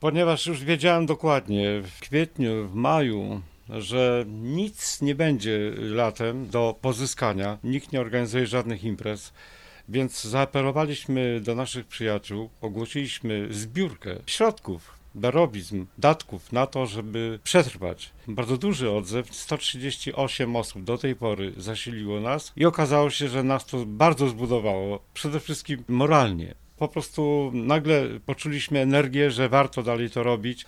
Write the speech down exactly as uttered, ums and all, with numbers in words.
Ponieważ już wiedziałem dokładnie w kwietniu, w maju, że nic nie będzie latem do pozyskania, nikt nie organizuje żadnych imprez, więc zaapelowaliśmy do naszych przyjaciół, ogłosiliśmy zbiórkę środków, darowizn, datków na to, żeby przetrwać. Bardzo duży odzew, sto trzydzieści osiem osób do tej pory zasiliło nas i okazało się, że nas to bardzo zbudowało, przede wszystkim moralnie. Po prostu nagle poczuliśmy energię, że warto dalej to robić.